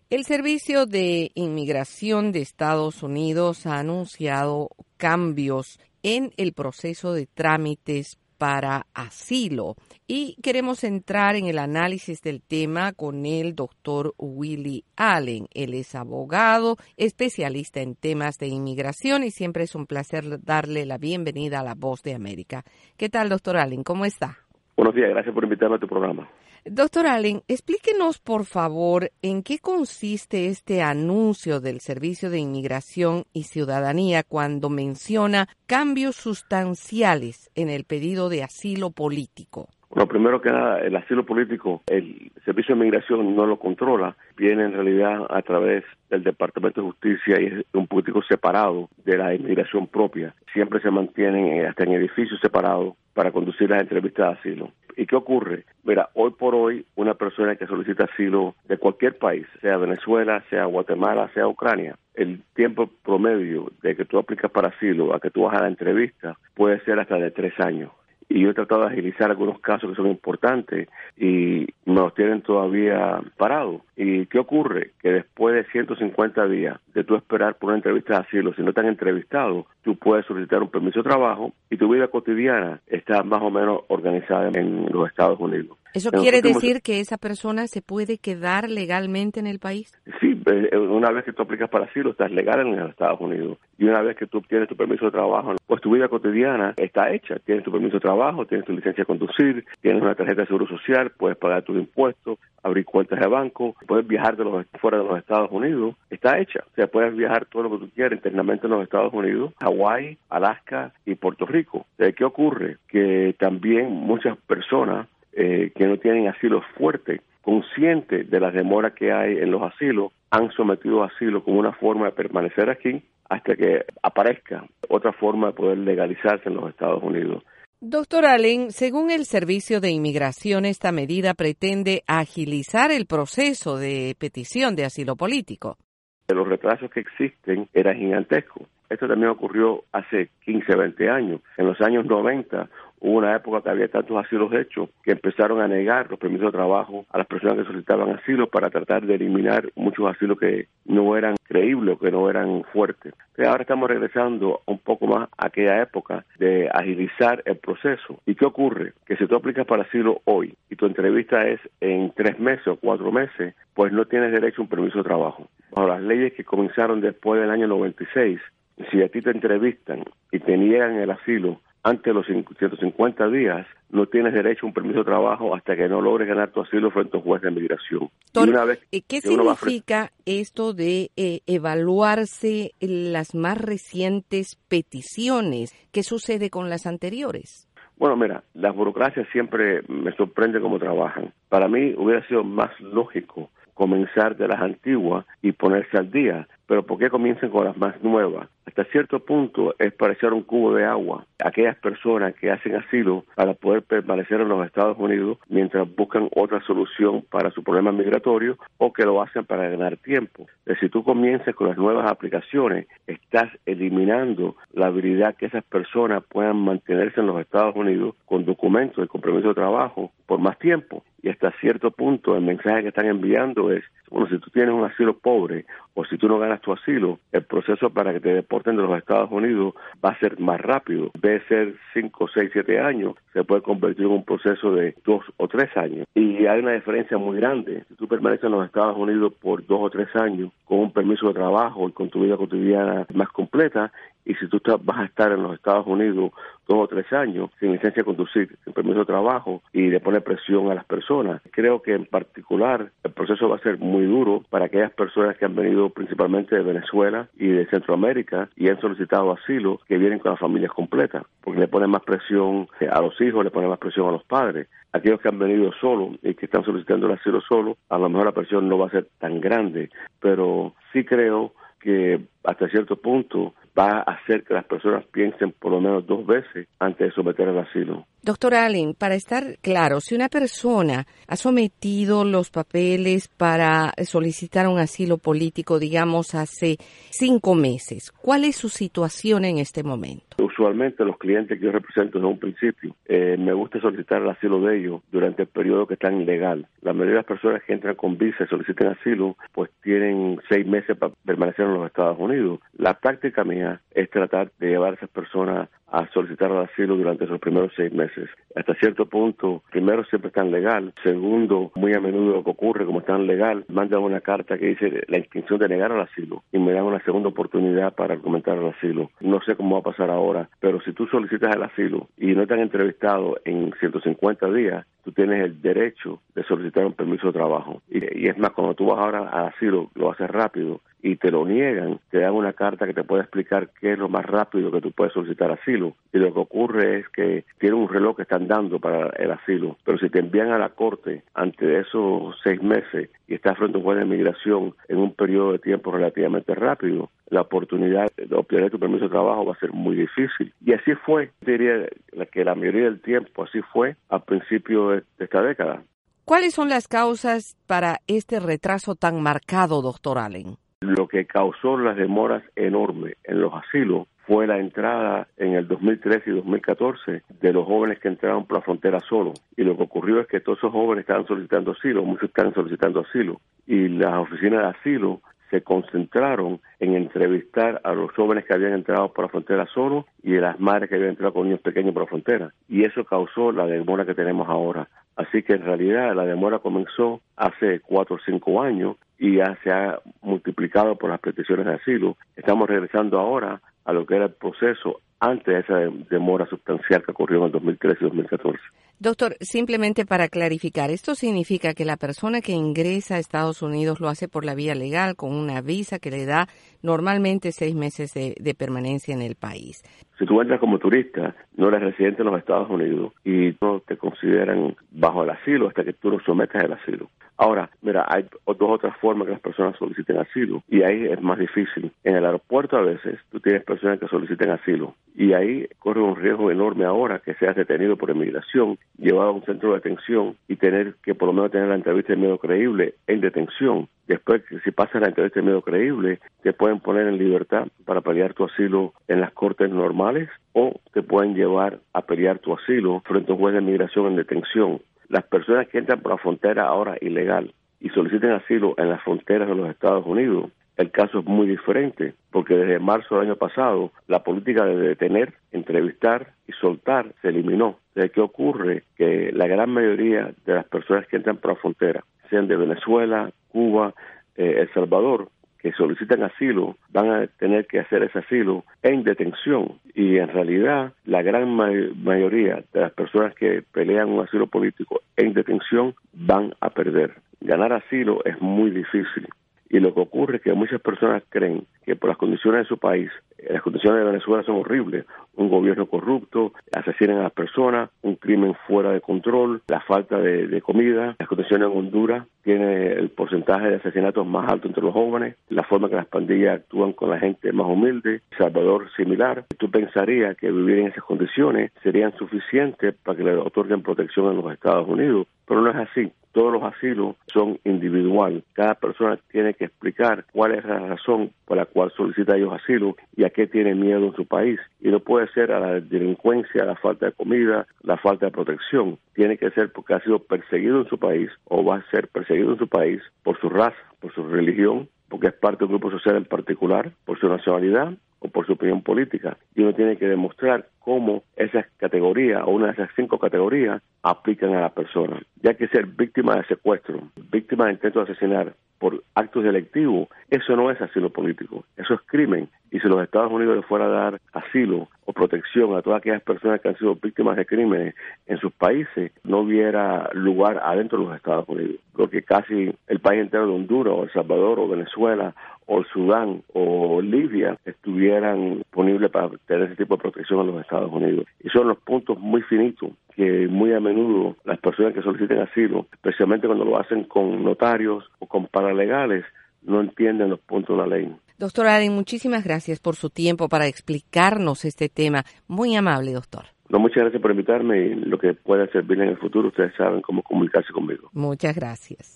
El Servicio de Inmigración de Estados Unidos ha anunciado cambios en el proceso de trámites para asilo y queremos entrar en el análisis del tema con el doctor Willie Allen. Él es abogado, especialista en temas de inmigración y siempre es un placer darle la bienvenida a La Voz de América. ¿Qué tal, doctor Allen? ¿Cómo está? Buenos días, gracias por invitarme a tu programa. Doctor Allen, explíquenos, por favor, en qué consiste este anuncio del Servicio de Inmigración y Ciudadanía cuando menciona cambios sustanciales en el pedido de asilo político. Bueno, primero que nada, el asilo político, el Servicio de Inmigración no lo controla, viene en realidad a través del Departamento de Justicia y es un político separado de la inmigración propia. Siempre se mantienen hasta en edificios separados para conducir las entrevistas de asilo. ¿Y qué ocurre? Mira, hoy por hoy, una persona que solicita asilo de cualquier país, sea Venezuela, sea Guatemala, sea Ucrania, el tiempo promedio de que tú aplicas para asilo a que tú vas a la entrevista puede ser hasta de 3 años. Y yo he tratado de agilizar algunos casos que son importantes y me los tienen todavía parados. ¿Y qué ocurre? Que después de 150 días de tú esperar por una entrevista de asilo, si no te han entrevistado, tú puedes solicitar un permiso de trabajo y tu vida cotidiana está más o menos organizada en los Estados Unidos. ¿Eso quiere decir que esa persona se puede quedar legalmente en el país? Sí, una vez que tú aplicas para asilo, estás legal en los Estados Unidos. Y una vez que tú obtienes tu permiso de trabajo, pues tu vida cotidiana está hecha. Tienes tu permiso de trabajo, tienes tu licencia de conducir, tienes una tarjeta de seguro social, puedes pagar tus impuestos, abrir cuentas de banco, puedes viajar fuera de los Estados Unidos, está hecha. O sea, puedes viajar todo lo que tú quieras internamente en los Estados Unidos, Hawái, Alaska y Puerto Rico. ¿Qué ocurre? Que también muchas personas que no tienen asilo fuerte, conscientes de las demoras que hay en los asilos, han sometido a asilo como una forma de permanecer aquí hasta que aparezca otra forma de poder legalizarse en los Estados Unidos. Doctor Allen, según el Servicio de Inmigración, esta medida pretende agilizar el proceso de petición de asilo político. Los retrasos que existen eran gigantescos. Esto también ocurrió hace 15, 20 años. En los años 90 hubo una época que había tantos asilos hechos que empezaron a negar los permisos de trabajo a las personas que solicitaban asilo para tratar de eliminar muchos asilos que no eran creíbles o que no eran fuertes. Entonces ahora estamos regresando un poco más a aquella época de agilizar el proceso. ¿Y qué ocurre? Que si tú aplicas para asilo hoy y tu entrevista es en 3 meses o 4 meses, pues no tienes derecho a un permiso de trabajo. Bajo las leyes que comenzaron después del año 96, si a ti te entrevistan y te niegan el asilo antes de los 150 días, no tienes derecho a un permiso de trabajo hasta que no logres ganar tu asilo frente a un juez de migración. ¿Qué significa esto de evaluarse las más recientes peticiones? ¿Qué sucede con las anteriores? Bueno, mira, las burocracias siempre me sorprenden cómo trabajan. Para mí hubiera sido más lógico comenzar de las antiguas y ponerse al día. Pero ¿por qué comienzan con las más nuevas? Hasta cierto punto es parecer un cubo de agua. Aquellas personas que hacen asilo para poder permanecer en los Estados Unidos mientras buscan otra solución para su problema migratorio o que lo hacen para ganar tiempo. Si tú comienzas con las nuevas aplicaciones, estás eliminando la habilidad que esas personas puedan mantenerse en los Estados Unidos con documentos de compromiso de trabajo por más tiempo. Y hasta cierto punto el mensaje que están enviando es, bueno, si tú tienes un asilo pobre o si tú no ganas tu asilo, el proceso para que te deporten de los Estados Unidos va a ser más rápido. En vez de ser 5, 6, 7 años, se puede convertir en un proceso de 2 o 3 años. Y hay una diferencia muy grande. Si tú permaneces en los Estados Unidos por 2 o 3 años con un permiso de trabajo y con tu vida cotidiana más completa, y si tú vas a estar en los Estados Unidos 2 o 3 años sin licencia de conducir, sin permiso de trabajo y de poner presión a las personas, creo que en particular el proceso va a ser muy duro para aquellas personas que han venido principalmente de Venezuela y de Centroamérica y han solicitado asilo, que vienen con las familias completas, porque le ponen más presión a los hijos, le ponen más presión a los padres. Aquellos que han venido solos y que están solicitando el asilo solo, a lo mejor la presión no va a ser tan grande, pero sí creo que hasta cierto punto va a hacer que las personas piensen por lo menos 2 veces antes de someter al asilo. Doctor Allen, para estar claro, si una persona ha sometido los papeles para solicitar un asilo político, digamos, hace 5 meses, ¿cuál es su situación en este momento? Usualmente los clientes que yo represento desde un principio, me gusta solicitar el asilo de ellos durante el periodo que están ilegal. La mayoría de las personas que entran con visa y solicitan asilo, pues tienen 6 meses para permanecer en los Estados Unidos. La práctica mía es tratar de llevar a esas personas a solicitar el asilo durante esos primeros 6 meses. Hasta cierto punto, primero siempre están legal, segundo, muy a menudo lo que ocurre, como están legal, mandan una carta que dice la intención de negar el asilo y me dan una segunda oportunidad para argumentar el asilo. No sé cómo va a pasar ahora, pero si tú solicitas el asilo y no te han entrevistado en 150 días, tú tienes el derecho de solicitar un permiso de trabajo. Y es más, cuando tú vas ahora al asilo, lo haces rápido y te lo niegan, te dan una carta que te puede explicar qué es lo más rápido que tú puedes solicitar asilo. Y lo que ocurre es que tienen un reloj que están dando para el asilo. Pero si te envían a la corte ante esos 6 meses y estás frente a un juez de migración en un periodo de tiempo relativamente rápido, la oportunidad de obtener tu permiso de trabajo va a ser muy difícil. Y así fue, diría que la mayoría del tiempo, así fue al principio de esta década. ¿Cuáles son las causas para este retraso tan marcado, doctor Allen? Lo que causó las demoras enormes en los asilos fue la entrada en el 2013 y 2014 de los jóvenes que entraron por la frontera solos. Y lo que ocurrió es que todos esos jóvenes estaban solicitando asilo, muchos están solicitando asilo. Y las oficinas de asilo se concentraron en entrevistar a los jóvenes que habían entrado por la frontera solos y a las madres que habían entrado con niños pequeños por la frontera. Y eso causó la demora que tenemos ahora. Así que en realidad la demora comenzó hace 4 o 5 años y ya se ha multiplicado por las peticiones de asilo. Estamos regresando ahora a lo que era el proceso antes de esa demora sustancial que ocurrió en el 2013 y 2014. Doctor, simplemente para clarificar, ¿esto significa que la persona que ingresa a Estados Unidos lo hace por la vía legal, con una visa que le da normalmente 6 meses de permanencia en el país? Si tú entras como turista, no eres residente en los Estados Unidos y no te consideran bajo el asilo hasta que tú no sometas el asilo. Ahora, mira, hay otras formas que las personas soliciten asilo y ahí es más difícil. En el aeropuerto a veces tú tienes personas que soliciten asilo y ahí corre un riesgo enorme ahora que seas detenido por inmigración, llevado a un centro de detención y tener que por lo menos tener la entrevista de miedo creíble en detención. Después, si pasas la entrevista de miedo creíble, te pueden poner en libertad para pelear tu asilo en las cortes normales o te pueden llevar a pelear tu asilo frente a un juez de migración en detención. Las personas que entran por la frontera ahora ilegal y soliciten asilo en las fronteras de los Estados Unidos, el caso es muy diferente, porque desde marzo del año pasado la política de detener, entrevistar y soltar se eliminó. ¿Qué ocurre? Que la gran mayoría de las personas que entran por la frontera, sean de Venezuela, Cuba, El Salvador, que solicitan asilo, van a tener que hacer ese asilo en detención. Y en realidad, la gran mayoría de las personas que pelean un asilo político en detención van a perder. Ganar asilo es muy difícil. Y lo que ocurre es que muchas personas creen que por las condiciones de su país, las condiciones de Venezuela son horribles, un gobierno corrupto, asesinan a las personas, un crimen fuera de control, la falta de comida, las condiciones en Honduras tiene el porcentaje de asesinatos más alto entre los jóvenes, la forma que las pandillas actúan con la gente más humilde, Salvador similar. Tú pensarías que vivir en esas condiciones serían suficientes para que le otorguen protección en los Estados Unidos, pero no es así. Todos los asilos son individual. Cada persona tiene que explicar cuál es la razón por la cual solicita ellos asilo y a qué tiene miedo en su país. Y no puede ser a la delincuencia, a la falta de comida, la falta de protección. Tiene que ser porque ha sido perseguido en su país o va a ser perseguido en su país por su raza, por su religión, porque es parte de un grupo social en particular, por su nacionalidad o por su opinión política. Y uno tiene que demostrar cómo esas categorías o una de esas 5 categorías aplican a la persona. Ya que ser víctima de secuestro, víctima de intento de asesinar por actos delictivos, eso no es asilo político, eso es crimen. Y si los Estados Unidos le fuera a dar asilo o protección a todas aquellas personas que han sido víctimas de crímenes en sus países, no hubiera lugar adentro de los Estados Unidos, porque casi el país entero de Honduras o El Salvador o Venezuela o Sudán o Libia estuvieran disponibles para tener ese tipo de protección en los Estados Unidos. Y son los puntos muy finitos que muy a menudo las personas que soliciten asilo, especialmente cuando lo hacen con notarios o con paralegales, no entienden los puntos de la ley. Doctor Allen, muchísimas gracias por su tiempo para explicarnos este tema. Muy amable, doctor. No, muchas gracias por invitarme y lo que pueda servir en el futuro, ustedes saben cómo comunicarse conmigo. Muchas gracias.